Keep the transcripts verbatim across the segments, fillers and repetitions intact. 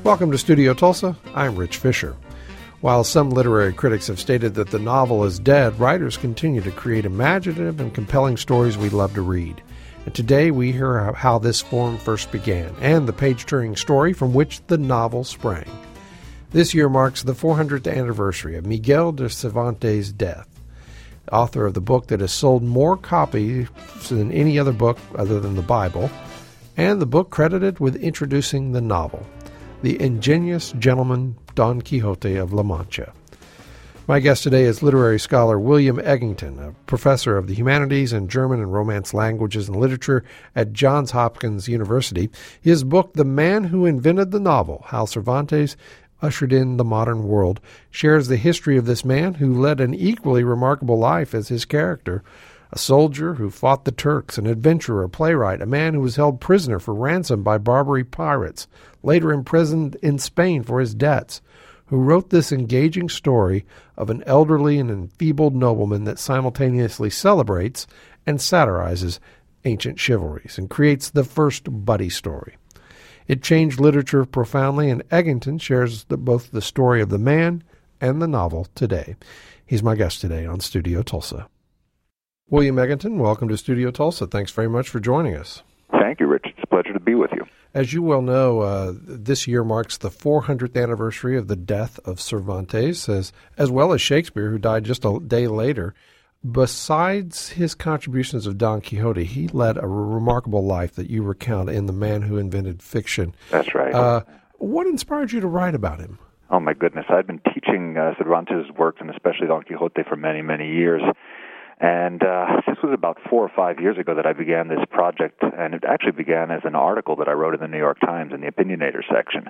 Welcome to Studio Tulsa. I'm Rich Fisher. While some literary critics have stated that the novel is dead, writers continue to create imaginative and compelling stories we love to read. And today we hear how this form first began and the page-turning story from which the novel sprang. This year marks the four hundredth anniversary of Miguel de Cervantes' death, author of the book that has sold more copies than any other book other than the Bible, and the book credited with introducing the novel, The Ingenious Gentleman Don Quixote of La Mancha. My guest today is literary scholar William Egginton, a professor of the humanities and German and Romance languages and literature at Johns Hopkins University. His book, The Man Who Invented the Novel, How Cervantes Ushered in the Modern World, shares the history of this man who led an equally remarkable life as his character, a soldier who fought the Turks, an adventurer, a playwright, a man who was held prisoner for ransom by Barbary pirates, later imprisoned in Spain for his debts, who wrote this engaging story of an elderly and enfeebled nobleman that simultaneously celebrates and satirizes ancient chivalries and creates the first buddy story. It changed literature profoundly, and Egginton shares the, both the story of the man and the novel today. He's my guest today on Studio Tulsa. William Egginton, welcome to Studio Tulsa. Thanks very much for joining us. Thank you, Rich. It's a pleasure to be with you. As you well know, uh, this year marks the four hundredth anniversary of the death of Cervantes, as, as well as Shakespeare, who died just a day later. Besides his contributions of Don Quixote, he led a remarkable life that you recount in The Man Who Invented Fiction. That's right. Uh, what inspired you to write about him? Oh, my goodness. I've been teaching uh, Cervantes' works, and especially Don Quixote, for many, many years. And uh, this was about four or five years ago that I began this project, and it actually began as an article that I wrote in the New York Times in the Opinionator section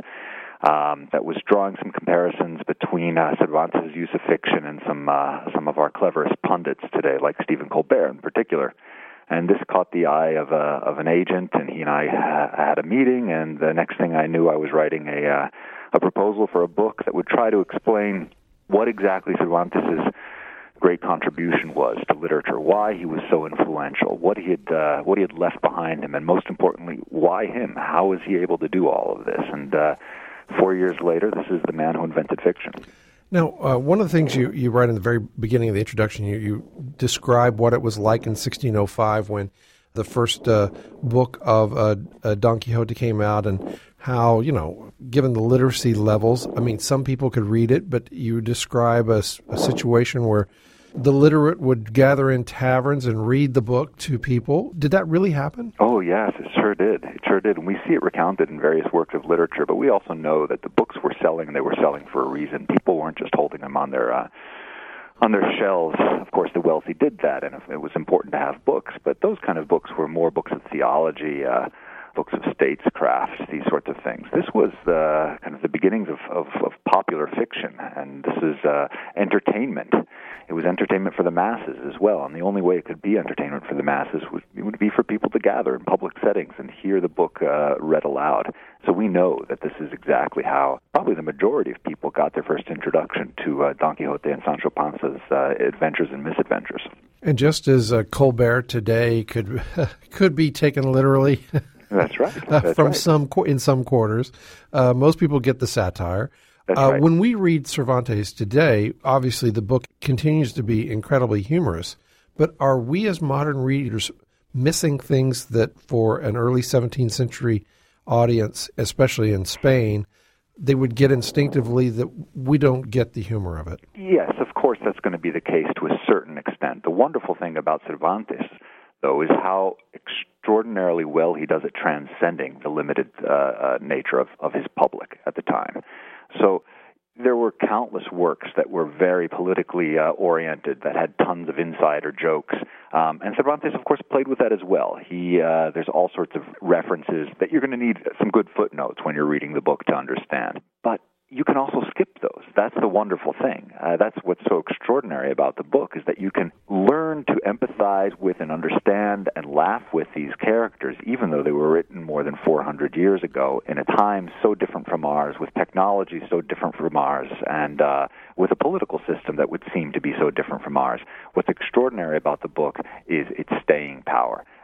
um, that was drawing some comparisons between uh, Cervantes' use of fiction and some uh, some of our cleverest pundits today, like Stephen Colbert in particular. And this caught the eye of a, of an agent, and he and I uh, had a meeting, and the next thing I knew, I was writing a uh, a proposal for a book that would try to explain what exactly Cervantes' great contribution was to literature, why he was so influential, what he had uh, what he had left behind him, and most importantly, why him? How was he able to do all of this? And uh, four years later, this is The Man Who Invented Fiction. Now, uh, one of the things you, you write in the very beginning of the introduction, you, you describe what it was like in sixteen oh five when the first uh, book of uh, uh, Don Quixote came out, and how, you know, given the literacy levels, I mean, some people could read it, but you describe a, a situation where the literate would gather in taverns and read the book to people. Did that really happen? Oh, yes, it sure did. It sure did. And we see it recounted in various works of literature, but we also know that the books were selling, and they were selling for a reason. People weren't just holding them on their uh, on their shelves. Of course, the wealthy did that, and it was important to have books, but those kind of books were more books of theology, uh, books of statescraft, these sorts of things. This was the kind of the beginnings of, of, of popular fiction, and this is uh, entertainment. It was entertainment for the masses as well, and the only way it could be entertainment for the masses would, would be for people to gather in public settings and hear the book uh, read aloud. So we know that this is exactly how probably the majority of people got their first introduction to uh, Don Quixote and Sancho Panza's uh, adventures and misadventures. And just as uh, Colbert today could could be taken literally, that's right. That's uh, from right. some in some quarters, uh, most people get the satire. That's uh, right. When we read Cervantes today, obviously the book continues to be incredibly humorous, but are we as modern readers missing things that for an early seventeenth century audience, especially in Spain, they would get instinctively that we don't get the humor of it? Yes, of course that's going to be the case to a certain extent. The wonderful thing about Cervantes, though, is how extraordinarily well he does it transcending the limited uh, uh, nature of, of his public at the time. So there were countless works that were very politically uh, oriented, that had tons of insider jokes. Um, and Cervantes, of course, played with that as well. He uh, there's all sorts of references that you're going to need some good footnotes when you're reading the book to understand. But you can also skip those. That's the wonderful thing. Uh, that's what's so extraordinary about the book, is that you can learn to empathize with and understand and laugh with these characters, even though they were written more than four hundred years ago, in a time so different from ours, with technology so different from ours, and uh, with a political system that would seem to be so different from ours. What's extraordinary about the book is its staying power.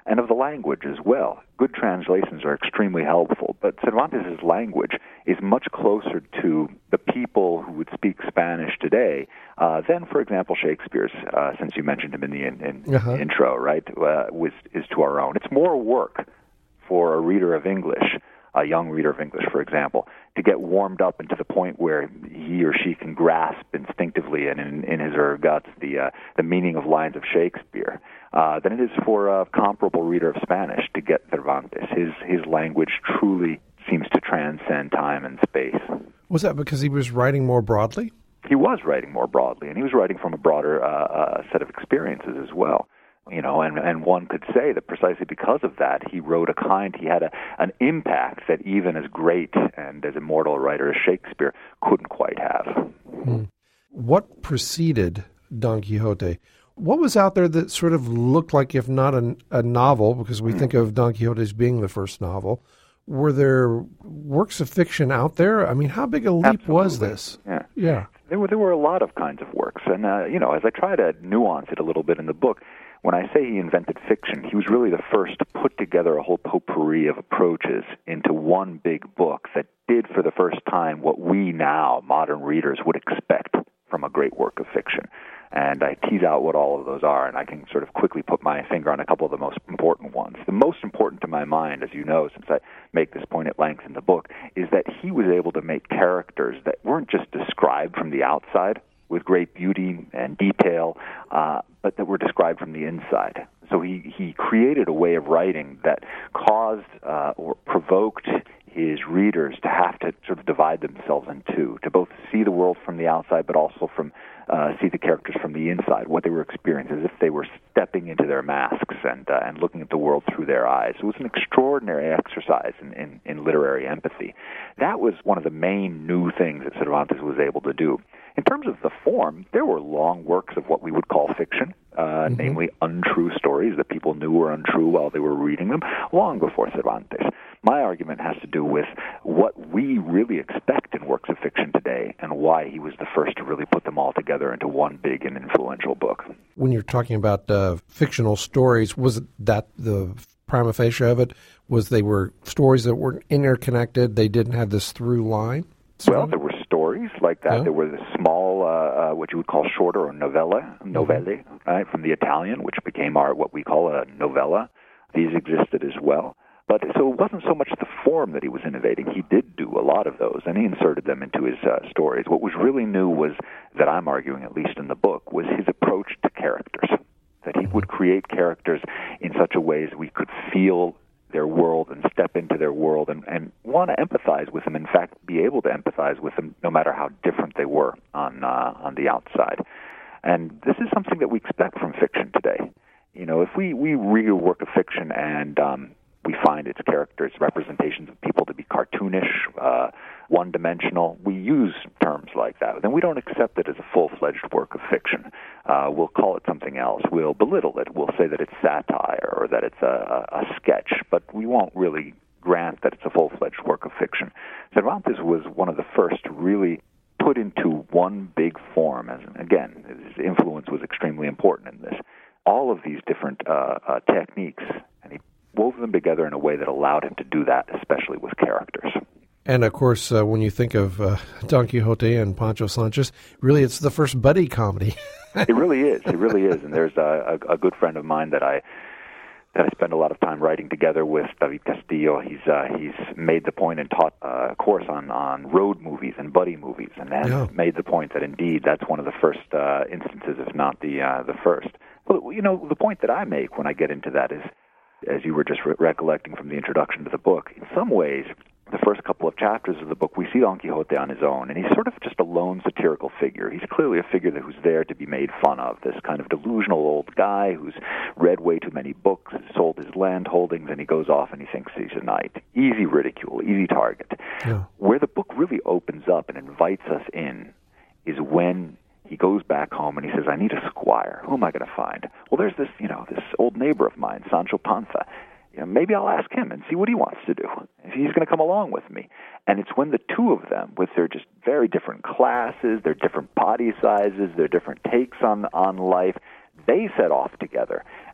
and of the language as well. Good translations are extremely helpful, but Cervantes' language is much closer to the people who would speak Spanish today uh, than, for example, Shakespeare's, uh, since you mentioned him in the in, in uh-huh. intro, right, uh, was, is to our own. It's more work for a reader of English, a young reader of English, for example, to get warmed up into the point where he or she can grasp instinctively and in, in his or her guts the uh, the meaning of lines of Shakespeare, uh, than it is for a comparable reader of Spanish to get Cervantes. His his language truly seems to transcend time and space. Was that because he was writing more broadly? He was writing more broadly, and he was writing from a broader uh, uh, set of experiences as well. You know, and and one could say that precisely because of that, he wrote a kind, he had a, an impact that even as great and as immortal a writer as Shakespeare couldn't quite have. Hmm. What preceded Don Quixote? What was out there that sort of looked like, if not a, a novel, because we hmm. think of Don Quixote as being the first novel, were there works of fiction out there? I mean, how big a leap Absolutely. was this? Yeah. yeah. There were, there were a lot of kinds of works. And, uh, you know, as I try to nuance it a little bit in the book, when I say he invented fiction, he was really the first to put together a whole potpourri of approaches into one big book that did for the first time what we now, modern readers, would expect from a great work of fiction. And I tease out what all of those are, and I can sort of quickly put my finger on a couple of the most important ones. The most important to my mind, as you know, since I make this point at length in the book, is that he was able to make characters that weren't just described from the outside with great beauty and detail, uh, but that were described from the inside. So he, he created a way of writing that caused uh, or provoked his readers to have to sort of divide themselves in two, to both see the world from the outside, but also from uh, see the characters from the inside, what they were experiencing, as if they were stepping into their masks and uh, and looking at the world through their eyes. It was an extraordinary exercise in, in, in literary empathy. That was one of the main new things that Cervantes was able to do. In terms of the form, there were long works of what we would call fiction, uh, mm-hmm. namely untrue stories that people knew were untrue while they were reading them, long before Cervantes. My argument has to do with what we really expect in works of fiction today and why he was the first to really put them all together into one big and influential book. When you're talking about uh, fictional stories, was that the prima facie of it? Was they were stories that were interconnected, they didn't have this through line? Well, there were stories like that. Yeah. There were the small, uh, uh, what you would call shorter or novella, novelle, mm-hmm. right, from the Italian, which became our what we call a novella. These existed as well. But so it wasn't so much the form that he was innovating. He did do a lot of those, and he inserted them into his uh, stories. What was really new was, that I'm arguing at least in the book, was his approach to characters, that he would create characters in such a way as we could feel their world and step into their world and, and want to empathize with them, in fact, be able to empathize with them no matter how different they were on uh, on the outside. And this is something that we expect from fiction today. You know, if we, we read a work of fiction and um, we find its characters, representations of people to be cartoonish, uh, one-dimensional, we use terms like that. Then we don't accept it as a full-fledged work of fiction. Uh, we'll call it something else. We'll belittle it. We'll say that it's satire or that it's a, a sketch, but we won't really grant that it's a full-fledged work of fiction. Cervantes was one of the first to really put into one big form, as again, his influence was extremely important in this, all of these different uh, uh, techniques, and he wove them together in a way that allowed him to do that, especially with characters. And, of course, uh, when you think of uh, Don Quixote and Pancho Sanchez, really it's the first buddy comedy. It really is. It really is. And there's a, a, a good friend of mine that I that I spend a lot of time writing together with, David Castillo. He's uh, he's made the point and taught a course on, on road movies and buddy movies, and has yeah. made the point that, indeed, that's one of the first uh, instances, if not the uh, the first. Well, you know, the point that I make when I get into that is, as you were just re- recollecting from the introduction to the book, in some ways, the first couple of chapters of the book, we see Don Quixote on his own, and he's sort of just a lone satirical figure. He's clearly a figure who's there to be made fun of, this kind of delusional old guy who's read way too many books, sold his land holdings, and he goes off and he thinks he's a knight. Easy ridicule, easy target. Yeah. Where the book really opens up and invites us in is when he goes back home and he says, I need a squire. Who am I going to find? Well, there's this, you know, this old neighbor of mine, Sancho Panza. You know, maybe I'll ask him and see what he wants to do, if he's going to come along with me. And it's when the two of them, with their just very different classes, their different body sizes, their different takes on, on life, they set off together.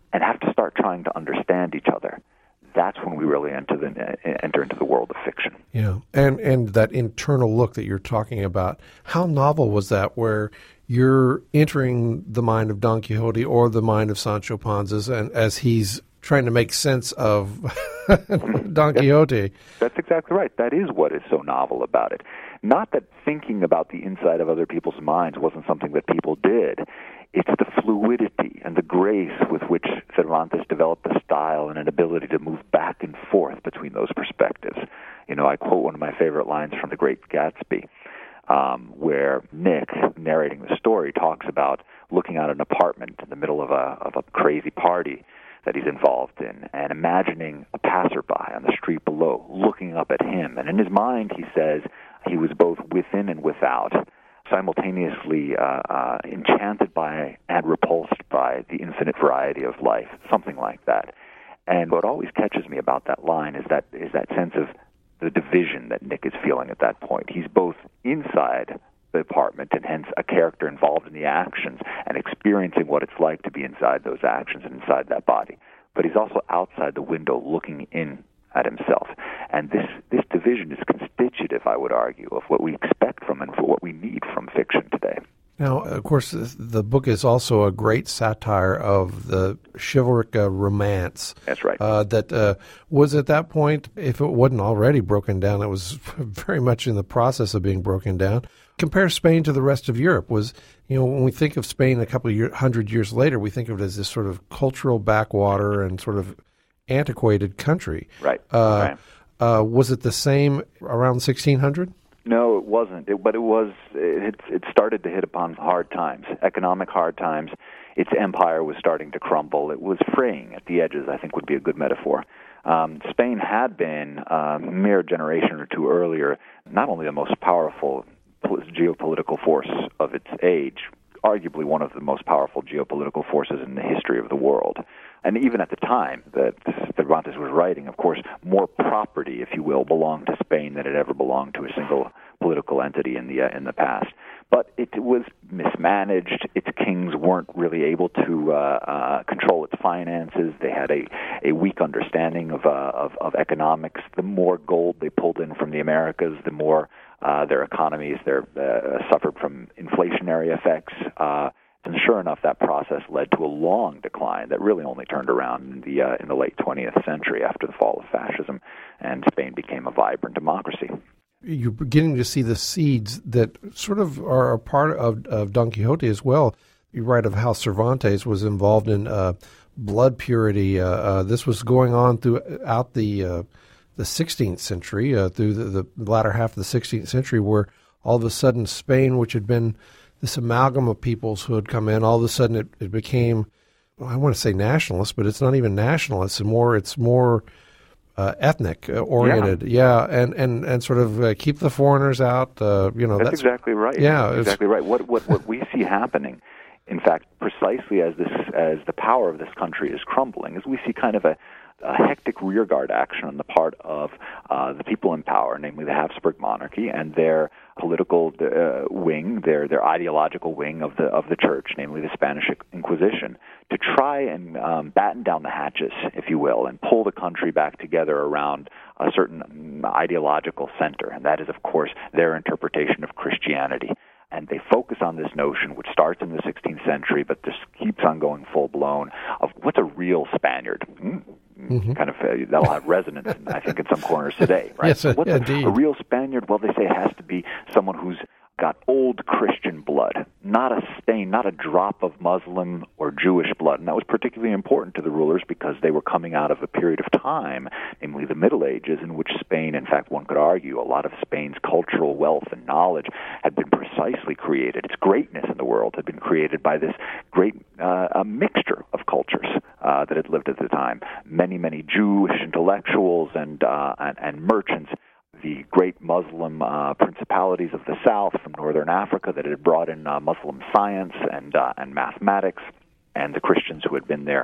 and have to start trying to understand each other. That's when we really enter the enter into the world of fiction. Yeah, and and that internal look that you're talking about, how novel was that, where you're entering the mind of Don Quixote or the mind of Sancho Panza, and as he's trying to make sense of Don Quixote. That's exactly right. That is what is so novel about it. Not that thinking about the inside of other people's minds wasn't something that people did. It's the fluidity and the grace with which Cervantes developed a style and an ability to move back and forth between those perspectives. You know, I quote one of my favorite lines from The Great Gatsby, um, where Nick, narrating the story, talks about looking at an apartment in the middle of a of a crazy party that he's involved in, and imagining a passerby on the street below looking up at him. And in his mind, he says he was both within and without, simultaneously uh, uh, enchanted by and repulsed by the infinite variety of life, something like that. And what always catches me about that line is that is that sense of the division that Nick is feeling at that point. He's both inside the apartment and hence a character involved in the actions and experiencing what it's like to be inside those actions and inside that body. But he's also outside the window looking in at himself. And this, this division is constitutive, I would argue, of what we expect from and for what we need from fiction today. Now, of course, the book is also a great satire of the chivalric uh, romance. That's right. Uh, that uh, was at that point, if it wasn't already broken down, it was very much in the process of being broken down. Compare Spain to the rest of Europe. Was, you know, when we think of Spain a couple of year, hundred years later, we think of it as this sort of cultural backwater and sort of antiquated country. Right. Uh, right. Uh, was it the same around sixteen hundred? No, it wasn't. It, but it was. It, it started to hit upon hard times, economic hard times. Its empire was starting to crumble. It was fraying at the edges, I think would be a good metaphor. Um, Spain had been, uh, a mere generation or two earlier, not only the most powerful geopolitical force of its age, arguably one of the most powerful geopolitical forces in the history of the world. And even at the time that Cervantes was writing, of course, more property, if you will, belonged to Spain than it ever belonged to a single political entity in the uh, in the past. But it was mismanaged. Its kings weren't really able to uh, uh, control its finances. They had a, a weak understanding of, uh, of of economics. The more gold they pulled in from the Americas, the more uh, their economies their, uh, suffered from inflationary effects. Uh, And sure enough, that process led to a long decline that really only turned around in the uh, in the late twentieth century after the fall of fascism, and Spain became a vibrant democracy. You're beginning to see the seeds that sort of are a part of, of Don Quixote as well. You write of how Cervantes was involved in uh, blood purity. Uh, uh, this was going on throughout the uh, the sixteenth century, uh, through the, the latter half of the sixteenth century, where all of a sudden Spain, which had been this amalgam of peoples who had come in, all of a sudden it, it became, well, I want to say nationalist, but it's not even nationalist. It's more, it's more uh, ethnic uh, oriented. Yeah. yeah, and, and, and sort of uh, keep the foreigners out. Uh, you know, that's, that's exactly right. Yeah, that's exactly right. What what what we see happening, in fact, precisely as this as the power of this country is crumbling, is we see kind of a a hectic rearguard action on the part of uh, the people in power, namely the Habsburg monarchy and their political uh, wing, their their ideological wing of the of the church, namely the Spanish Inquisition, to try and um, batten down the hatches, if you will, and pull the country back together around a certain ideological center, and that is, of course, their interpretation of Christianity. And they focus on this notion, which starts in the sixteenth century, but just keeps on going full-blown, of what's a real Spaniard. Mm-hmm. Kind of uh, that'll have resonance, I think, in some corners today, right? Yes, so what's indeed. A, a real Spaniard? Well, they say it has to be someone who's got old Christian blood, not a stain, not a drop of Muslim or Jewish blood. And that was particularly important to the rulers because they were coming out of a period of time, namely the Middle Ages, in which Spain, in fact, one could argue, a lot of Spain's cultural wealth and knowledge had been precisely created. Its greatness in the world had been created by this great uh, a mixture of cultures uh, that had lived at the time. Many, many Jewish intellectuals and, uh, and, and merchants, the great Muslim uh, principalities of the south from northern Africa that had brought in uh, Muslim science and uh, and mathematics, and the Christians who had been there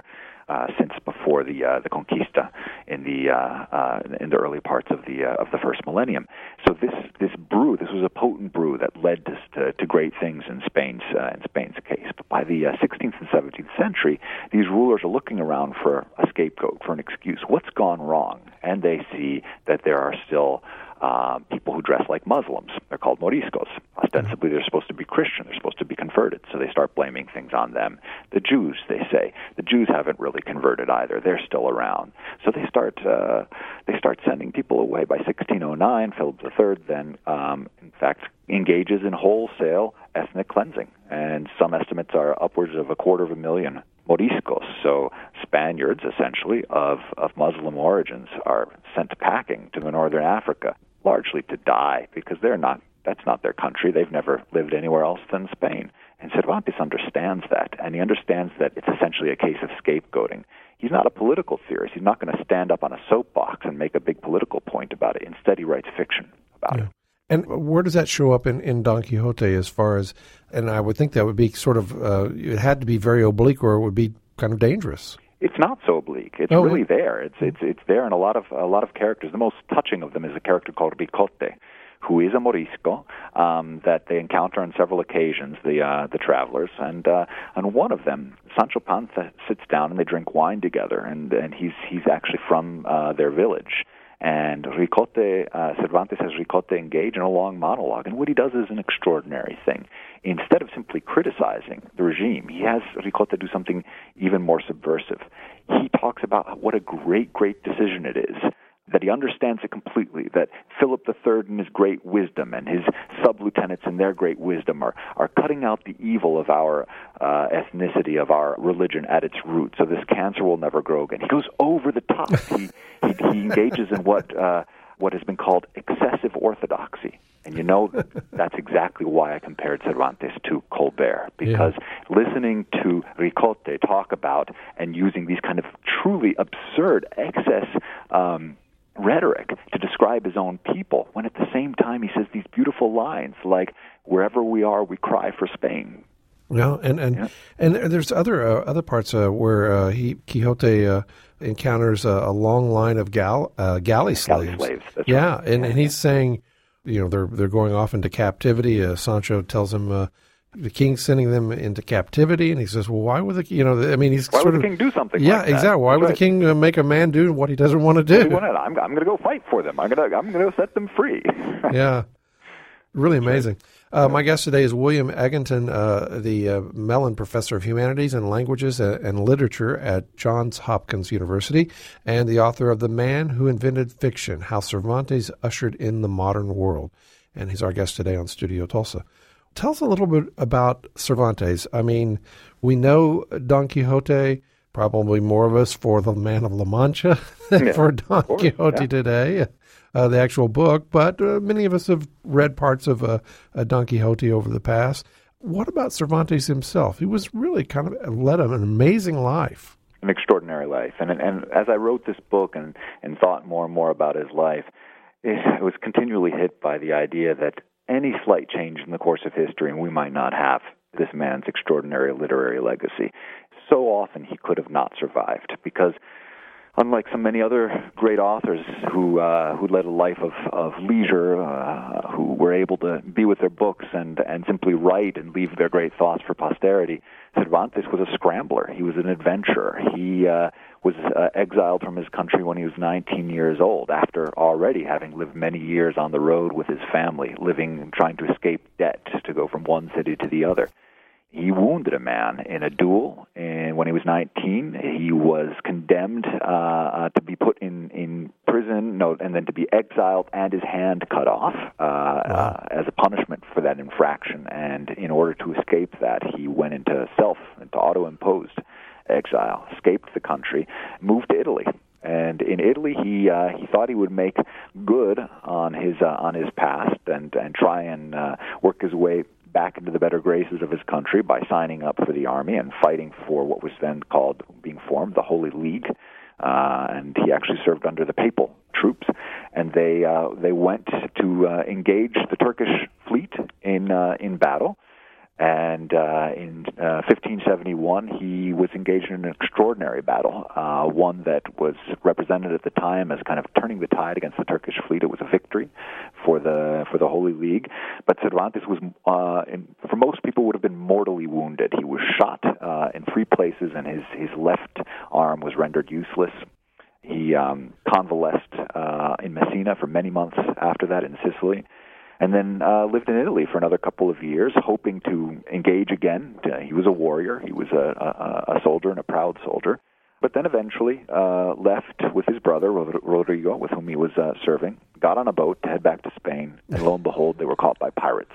uh, since before the uh, the Conquista in the uh, uh, in the early parts of the uh, of the first millennium. So this this brew, this was a potent brew that led to to, to great things in Spain's uh, in Spain's case. But by the uh, sixteenth and seventeenth century, these rulers are looking around for a scapegoat, for an excuse. What's gone wrong? And they see that there are still Uh, people who dress like Muslims. They're called Moriscos. Ostensibly, they're supposed to be Christian. They're supposed to be converted. So they start blaming things on them. The Jews, they say, the Jews haven't really converted either. They're still around. So they start uh, they start sending people away. By sixteen oh nine, Philip the Third then, um, in fact, engages in wholesale ethnic cleansing. And some estimates are upwards of a quarter of a million Moriscos, so Spaniards, essentially, of, of Muslim origins, are sent packing to northern Africa, largely to die, because they're not, that's not their country. They've never lived anywhere else than Spain. And Cervantes understands that, and he understands that it's essentially a case of scapegoating. He's not a political theorist. He's not going to stand up on a soapbox and make a big political point about it. Instead, he writes fiction about yeah. it. And where does that show up in, in Don Quixote as far as, and I would think that would be sort of, uh, it had to be very oblique or it would be kind of dangerous. It's not so oblique. It's oh, really there. It's it's it's there in a lot of a lot of characters. The most touching of them is a character called Ricote, who is a Morisco um, that they encounter on several occasions, the uh, the travelers, and uh, and one of them, Sancho Panza, sits down and they drink wine together, and and he's he's actually from uh, their village. And Ricote, uh, Cervantes has Ricote engage in a long monologue, and what he does is an extraordinary thing. Instead of simply criticizing the regime, he has Ricote do something even more subversive. He talks about what a great, great decision it is, that he understands it completely, that Philip the Third in his great wisdom and his sub-lieutenants in their great wisdom are, are cutting out the evil of our uh, ethnicity, of our religion at its root, so this cancer will never grow again. He goes over the top. he, he, he engages in what uh, what has been called excessive orthodoxy. And you know, that's exactly why I compared Cervantes to Colbert, because yeah. listening to Ricote talk about and using these kind of truly absurd excess um, rhetoric to describe his own people, when at the same time he says these beautiful lines like, wherever we are, we cry for Spain. Well, and and, yeah. and there's other uh, other parts uh, where uh, he Quixote uh, encounters a, a long line of gal, uh, galley slaves. Galley slaves, that's yeah, right. and, yeah, and he's yeah. saying, you know, they're they're going off into captivity. Uh, Sancho tells him uh, the king's sending them into captivity, and he says, "Well, why would the you know? I mean, he's why sort would of, the king do something? Yeah, like that? exactly. Why That's would right. the king uh, make a man do what he doesn't want to do? I'm, I'm going to go fight for them. I'm going to I'm going to set them free." Yeah, really amazing. Uh, my guest today is William Egginton, uh, the uh, Mellon Professor of Humanities and Languages and Literature at Johns Hopkins University, and the author of The Man Who Invented Fiction, How Cervantes Ushered in the Modern World. And he's our guest today on Studio Tulsa. Tell us a little bit about Cervantes. I mean, we know Don Quixote, probably more of us for The Man of La Mancha than yeah, for Don course, Quixote yeah. today. Uh, the actual book, but uh, many of us have read parts of uh, uh, Don Quixote over the past. What about Cervantes himself? He was really kind of led an amazing life. An extraordinary life. And and as I wrote this book and, and thought more and more about his life, it, it was continually hit by the idea that any slight change in the course of history, and we might not have this man's extraordinary literary legacy. So often he could have not survived, because unlike so many other great authors who uh, who led a life of, of leisure, uh, who were able to be with their books and, and simply write and leave their great thoughts for posterity, Cervantes was a scrambler. He was an adventurer. He uh, was uh, exiled from his country when he was nineteen years old, after already having lived many years on the road with his family, living, trying to escape debt, to go from one city to the other. He wounded a man in a duel, and when he was nineteen, he was condemned uh, uh, to be put in, in prison, no, and then to be exiled and his hand cut off uh, wow. uh, as a punishment for that infraction. And in order to escape that, he went into self, into auto-imposed exile, escaped the country, moved to Italy. And in Italy, he uh, he thought he would make good on his uh, on his past and and try and uh, work his way back into the better graces of his country by signing up for the army and fighting for what was then called, being formed, the Holy League. Uh, and he actually served under the papal troops. And they uh, they went to uh, engage the Turkish fleet in uh, in battle. And uh, in uh, fifteen seventy-one, he was engaged in an extraordinary battle, uh, one that was represented at the time as kind of turning the tide against the Turkish fleet. It was a victory for the for the Holy League. But Cervantes was, uh, in, for most people, would have been mortally wounded. He was shot uh, in three places, and his, his left arm was rendered useless. He um, convalesced uh, in Messina for many months after that in Sicily. And then uh, lived in Italy for another couple of years, hoping to engage again. Uh, he was a warrior. He was a, a, a soldier and a proud soldier. But then eventually uh, left with his brother, Rodrigo, with whom he was uh, serving, got on a boat to head back to Spain, and lo and behold, they were caught by pirates,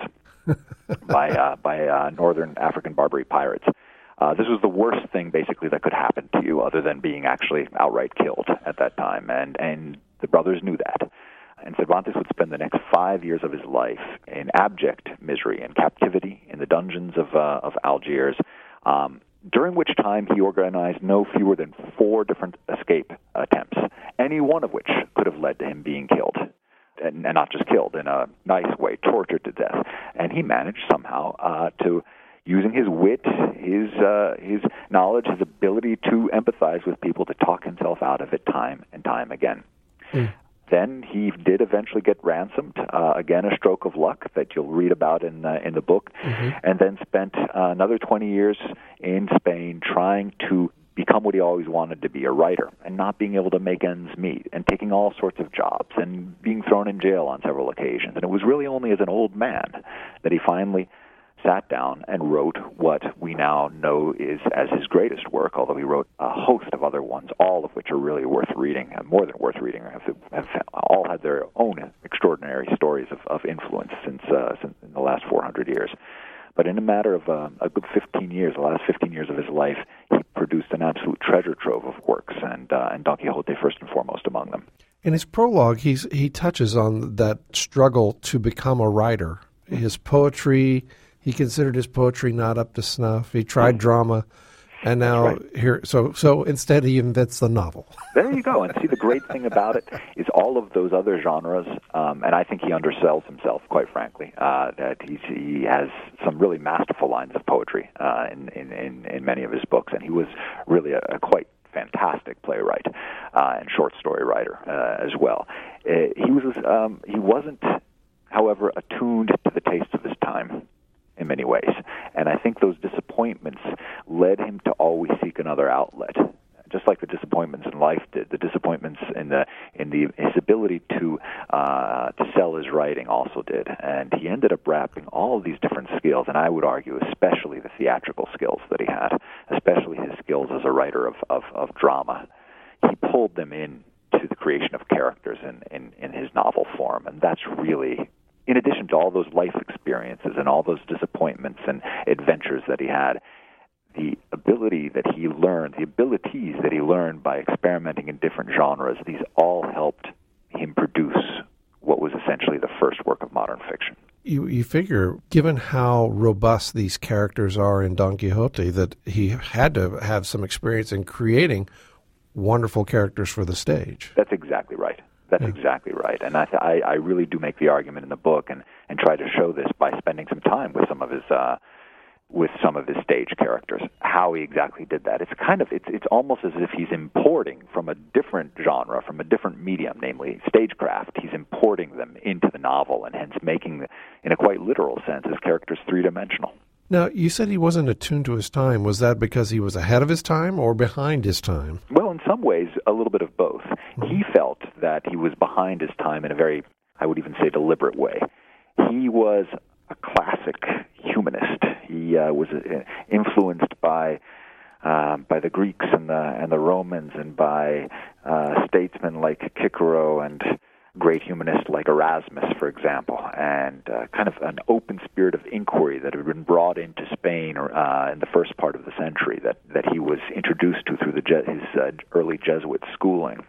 by uh, by uh, northern African Barbary pirates. Uh, this was the worst thing, basically, that could happen to you, other than being actually outright killed at that time, and and the brothers knew that. And Cervantes would spend the next five years of his life in abject misery and captivity in the dungeons of uh, of Algiers, um, during which time he organized no fewer than four different escape attempts, any one of which could have led to him being killed, and, and not just killed in a nice way, tortured to death. And he managed somehow uh, to, using his wit, his uh, his knowledge, his ability to empathize with people, to talk himself out of it time and time again. Mm. Then he did eventually get ransomed, uh, again a stroke of luck that you'll read about in uh, in the book, mm-hmm. and then spent uh, another twenty years in Spain trying to become what he always wanted to be, a writer, and not being able to make ends meet, and taking all sorts of jobs, and being thrown in jail on several occasions. And it was really only as an old man that he finally sat down and wrote what we now know is as his greatest work, although he wrote a host of other ones, all of which are really worth reading, and more than worth reading, have, have all had their own extraordinary stories of, of influence since, uh, since in the last four hundred years. But in a matter of uh, a good fifteen years, the last fifteen years of his life, he produced an absolute treasure trove of works, and, uh, and Don Quixote first and foremost among them. In his prologue, he's, he touches on that struggle to become a writer. His poetry... He considered his poetry not up to snuff. He tried drama, and now right. here. So, so instead, he invents the novel. There you go. And see, the great thing about it is all of those other genres, um, and I think he undersells himself, quite frankly. Uh, that he's, he has some really masterful lines of poetry uh, in, in, in in many of his books, and he was really a, a quite fantastic playwright uh, and short story writer uh, as well. Uh, he was um, he wasn't, however, attuned to the tastes of his time in many ways. And I think those disappointments led him to always seek another outlet, just like the disappointments in life did. The disappointments in the in the his ability to uh, to sell his writing also did. And he ended up wrapping all of these different skills, and I would argue especially the theatrical skills that he had, especially his skills as a writer of, of, of drama. He pulled them in to the creation of characters in, in, in his novel form, and that's really... In addition to all those life experiences and all those disappointments and adventures that he had, the ability that he learned, the abilities that he learned by experimenting in different genres, these all helped him produce what was essentially the first work of modern fiction. You, you figure, given how robust these characters are in Don Quixote, that he had to have some experience in creating wonderful characters for the stage. That's exactly right. That's yeah. exactly right. And I, I, I really do make the argument in the book and, and try to show this by spending some time with some of his uh, with some of his stage characters, how he exactly did that. It's kind of it's it's almost as if he's importing from a different genre, from a different medium, namely stagecraft. He's importing them into the novel, and hence making, in a quite literal sense, his characters three-dimensional. Now, you said he wasn't attuned to his time. Was that because he was ahead of his time or behind his time? Well, in some ways, a little bit of both. Mm-hmm. He felt that he was behind his time in a very, I would even say, deliberate way. He was a classic humanist. He uh, was uh, influenced by uh, by the Greeks and the and the Romans, and by uh, statesmen like Cicero and great humanists like Erasmus, for example, and uh, kind of an open spirit of inquiry that had been brought into Spain uh, in the first part of the century, that, that he was introduced to through the Je- his uh, early Jesuit schooling.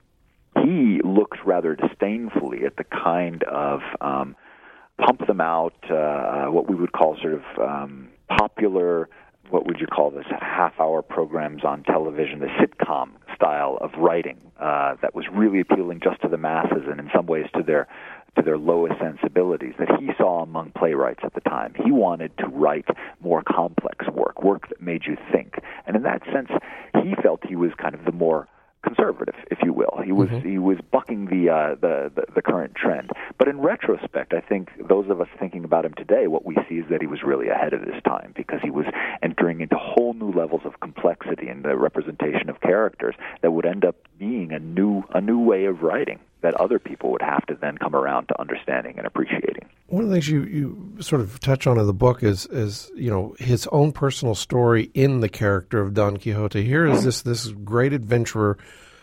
He looked rather disdainfully at the kind of um, pump them out, uh, what we would call sort of um, popular, what would you call this, half-hour programs on television, the sitcom style of writing uh, that was really appealing just to the masses and in some ways to their to their lowest sensibilities that he saw among playwrights at the time. He wanted to write more complex work, work that made you think. And in that sense, he felt he was kind of the more conservative, if you will. He was mm-hmm. he was bucking the, uh, the, the the current trend. But in retrospect, I think those of us thinking about him today, what we see is that he was really ahead of his time, because he was entering into whole new levels of complexity in the representation of characters that would end up being a new a new way of writing that other people would have to then come around to understanding and appreciating. One of the things you, you sort of touch on in the book is, is, you know, his own personal story in the character of Don Quixote. Here is this this great adventurer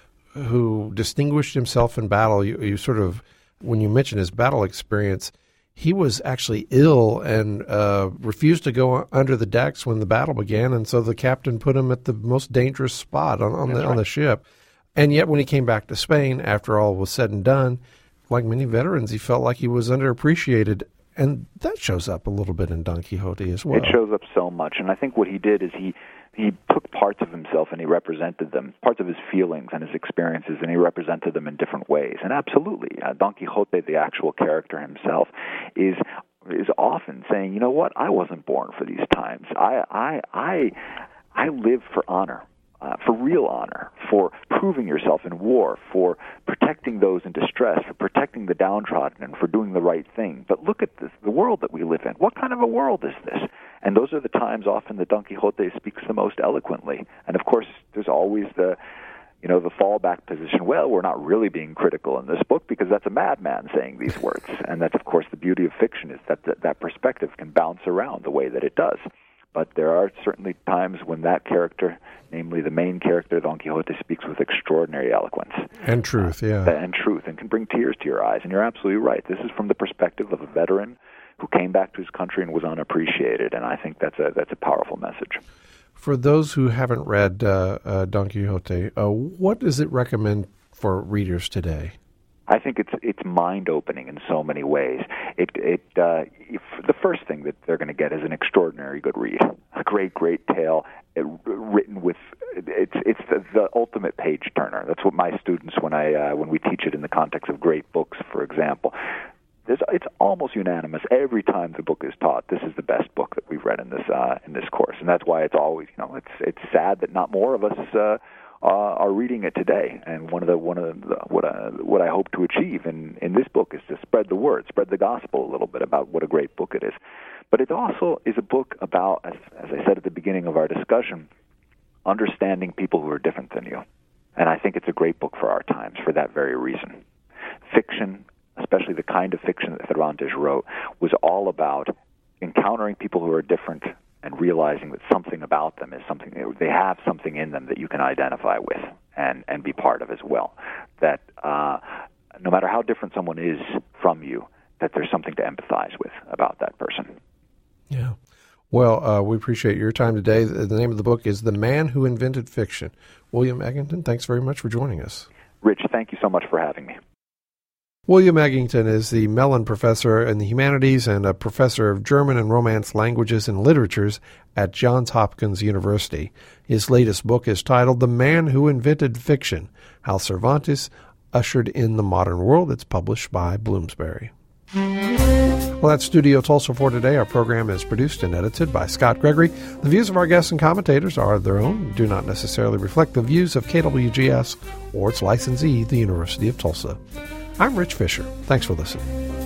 who distinguished himself in battle. You, you sort of, when you mention his battle experience, he was actually ill and uh, refused to go under the decks when the battle began, and so the captain put him at the most dangerous spot on, on the right. on the ship. And yet when he came back to Spain, after all was said and done, like many veterans, he felt like he was underappreciated. And that shows up a little bit in Don Quixote as well. It shows up so much. And I think what he did is he, he took parts of himself and he represented them, parts of his feelings and his experiences, and he represented them in different ways. And absolutely, uh, Don Quixote, the actual character himself, is is often saying, you know what, I wasn't born for these times. I I I, I live for honor. Uh, for real honor, for proving yourself in war, for protecting those in distress, for protecting the downtrodden, and for doing the right thing. But look at this, the world that we live in. What kind of a world is this? And those are the times often that Don Quixote speaks the most eloquently. And of course, there's always the, you know, the fallback position. Well, we're not really being critical in this book because that's a madman saying these words. And that's, of course, the beauty of fiction, is that that, that perspective can bounce around the way that it does. But there are certainly times when that character, namely the main character, Don Quixote, speaks with extraordinary eloquence. And truth, yeah. Uh, and truth, and can bring tears to your eyes. And you're absolutely right. This is from the perspective of a veteran who came back to his country and was unappreciated. And I think that's a that's a powerful message. For those who haven't read uh, uh, Don Quixote, uh, what does it recommend for readers today? I think it's it's mind-opening in so many ways. It it uh, if the first thing that they're going to get is an extraordinary good read, a great great tale, it, written with it's it's the, the ultimate page turner. That's what my students, when I uh, when we teach it in the context of great books, for example, there's, it's almost unanimous every time the book is taught. This is the best book that we've read in this uh, in this course, and that's why it's always, you know, it's it's sad that not more of us. Uh, Uh, are reading it today, and one of the one of the, what I, what I hope to achieve in, in this book is to spread the word, spread the gospel a little bit about what a great book it is. But it also is a book about, as, as I said at the beginning of our discussion, understanding people who are different than you. And I think it's a great book for our times for that very reason. Fiction, especially the kind of fiction that Cervantes wrote, was all about encountering people who are different and realizing that something about them is something, they have something in them that you can identify with and, and be part of as well. That uh, no matter how different someone is from you, that there's something to empathize with about that person. Yeah. Well, uh, we appreciate your time today. The name of the book is The Man Who Invented Fiction. William Egginton, thanks very much for joining us. Rich, thank you so much for having me. William Egginton is the Mellon Professor in the Humanities and a Professor of German and Romance Languages and Literatures at Johns Hopkins University. His latest book is titled The Man Who Invented Fiction, How Cervantes Ushered in the Modern World. It's published by Bloomsbury. Well, that's Studio Tulsa for today. Our program is produced and edited by Scott Gregory. The views of our guests and commentators are their own, do not necessarily reflect the views of K W G S or its licensee, the University of Tulsa. I'm Rich Fisher. Thanks for listening.